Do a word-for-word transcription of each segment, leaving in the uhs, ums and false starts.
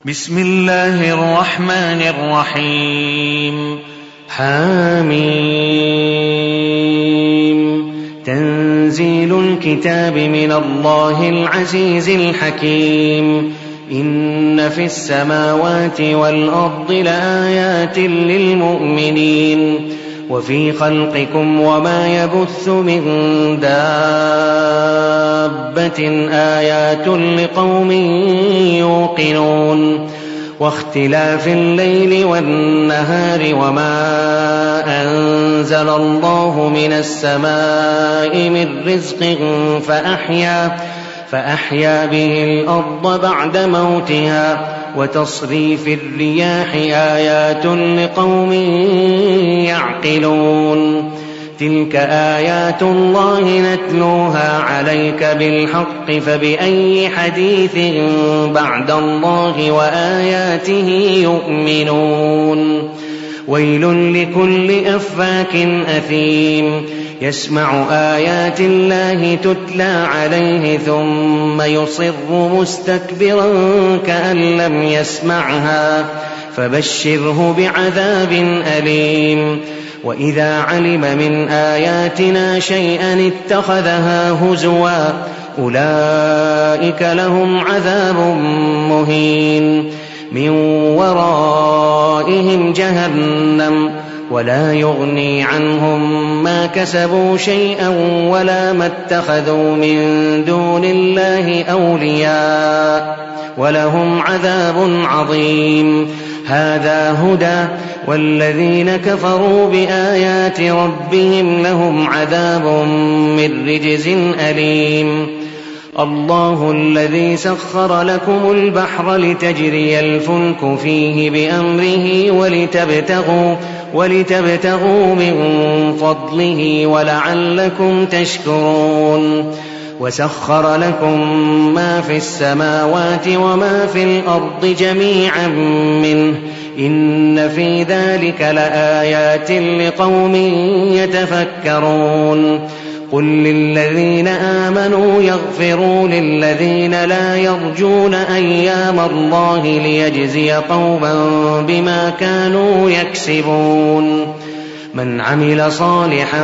بسم الله الرحمن الرحيم. حاميم. تنزيل الكتاب من الله العزيز الحكيم. إن في السماوات والأرض لآيات للمؤمنين وفي خلقكم وما يبث من دابة آيات لقوم يوقنون. واختلاف الليل والنهار وما أنزل الله من السماء من رزق فأحيا, فأحيا به الأرض بعد موتها وتصريف الرياح آيات لقوم يعقلون. تلك آيات الله نتلوها عليك بالحق فبأي حديث بعد الله وآياته يؤمنون. ويل لكل أفاك أثيم يسمع آيات الله تتلى عليه ثم يصر مستكبرا كأن لم يسمعها فبشره بعذاب أليم. وإذا علم من آياتنا شيئا اتخذها هزوا أولئك لهم عذاب مهين. من ورائهم جهنم ولا يغني عنهم ما كسبوا شيئا ولا ما اتخذوا من دون الله أولياء ولهم عذاب عظيم. هذا هدى والذين كفروا بآيات ربهم لهم عذاب من رجز أليم. الله الذي سخر لكم البحر لتجري الفلك فيه بأمره ولتبتغوا, ولتبتغوا من فضله ولعلكم تشكرون. وسخر لكم ما في السماوات وما في الأرض جميعا منه إن في ذلك لآيات لقوم يتفكرون. قل للذين آمنوا يغفروا للذين لا يرجون أيام الله ليجزي قوما بما كانوا يكسبون. من عمل صالحا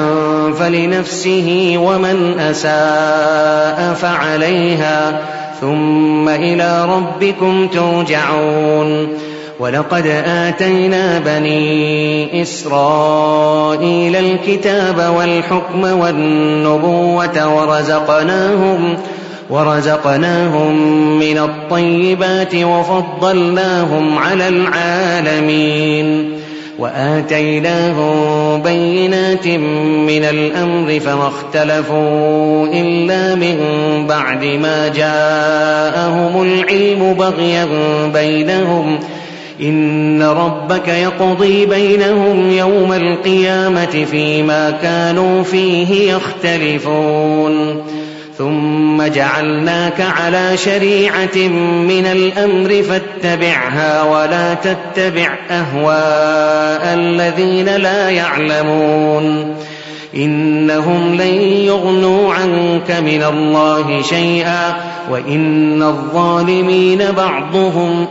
فلنفسه ومن أساء فعليها ثم إلى ربكم ترجعون. ولقد آتينا بني إسرائيل الكتاب والحكم والنبوة ورزقناهم, ورزقناهم من الطيبات وفضلناهم على العالمين. وآتيناهم بينات من الأمر فما اختلفوا إلا من بعد ما جاءهم العلم بغيا بينهم إن ربك يقضي بينهم يوم القيامة فيما كانوا فيه يختلفون. ثم جعلناك على شريعة من الأمر فاتبعها ولا تتبع أهواء الذين لا يعلمون. إنهم لن يغنوا عنك من الله شيئا وإن الظالمين بعضهم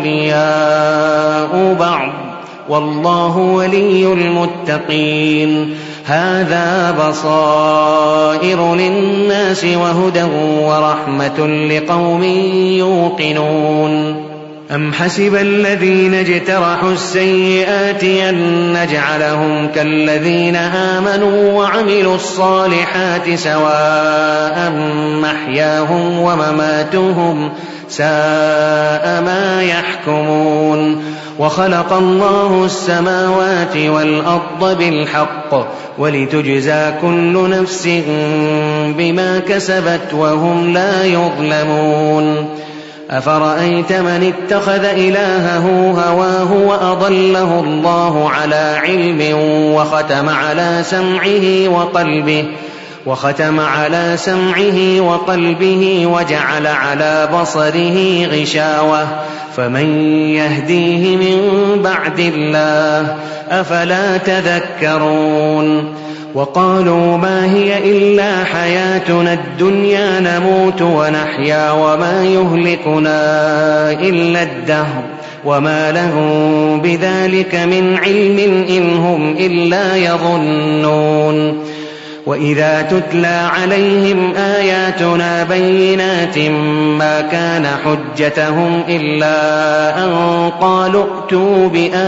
أولياء بعض والله ولي المتقين. هذا بصائر للناس وهدى ورحمة لقوم يوقنون. أم حسب الذين اجترحوا السيئات أن نجعلهم كالذين آمنوا وعملوا الصالحات سواء محياهم ومماتهم ساء ما يحكمون. وخلق الله السماوات والأرض بالحق ولتجزى كل نفس بما كسبت وهم لا يظلمون. أفرأيت من اتخذ إلهه هواه وأضله الله على علم وختم على سمعه وقلبه وختم على سمعه وقلبه وجعل على بصره غشاوة فمن يهديه من بعد الله أفلا تذكرون. وقالوا ما هي إلا حياتنا الدنيا نموت ونحيا وما يهلكنا إلا الدهر وما لهم بذلك من علم إن هم إلا يظنون وإذا تتلى عليهم آياتنا بينات ما كان حجتهم إلا أن قالوا ائتوا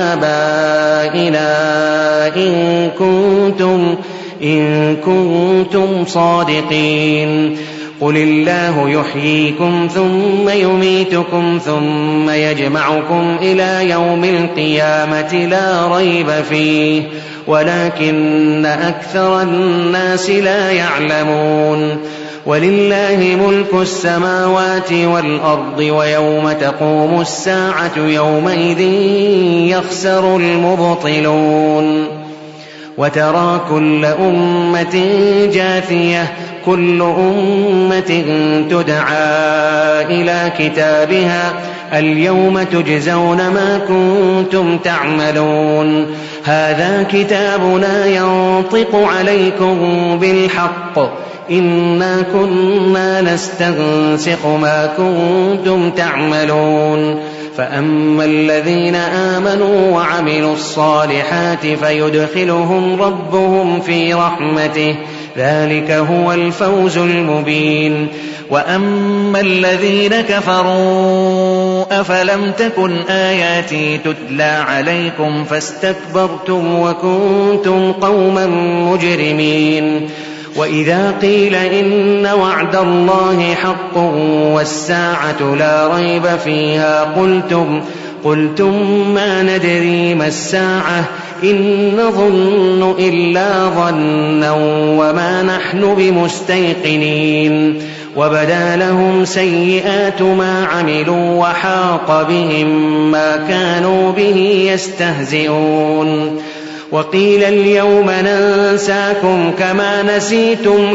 بآبائنا إن كنتم, إن كنتم صادقين قل الله يحييكم ثم يميتكم ثم يجمعكم إلى يوم القيامة لا ريب فيه ولكن أكثر الناس لا يعلمون ولله ملك السماوات والأرض ويوم تقوم الساعة يومئذ يخسر المبطلون وترى كل أمة جاثية كل أمة تدعى إلى كتابها اليوم تجزون ما كنتم تعملون هذا كتابنا ينطق عليكم بالحق إنا كنا نستنسخ ما كنتم تعملون فأما الذين آمنوا وعملوا الصالحات فيدخلهم ربهم في رحمته ذلك هو الفوز المبين وأما الذين كفروا أفلم تكن آياتي تتلى عليكم فاستكبرتم وكنتم قوما مجرمين وإذا قيل إن وعد الله حق والساعة لا ريب فيها قلتم, قلتم ما ندري ما الساعة إن نظن إلا ظنا وما نحن بمستيقنين وبدا لهم سيئات ما عملوا وحاق بهم ما كانوا به يستهزئون وقيل اليوم ننساكم كما نسيتم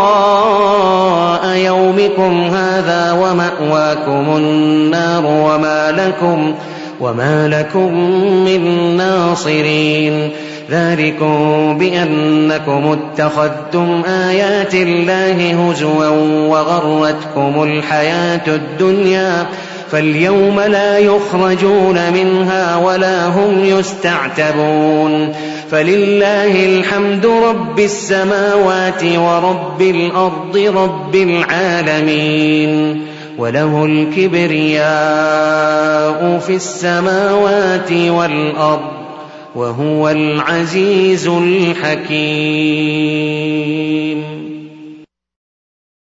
لقاء يومكم هذا ومأواكم النار وما لكم, وما لكم من ناصرين ذلكم بأنكم اتخذتم آيات الله هزوا وغرتكم الحياة الدنيا فاليوم لا يخرجون منها ولا هم يستعتبون فلله الحمد رب السماوات ورب الأرض رب العالمين وله الكبرياء في السماوات والأرض وهو العزيز الحكيم.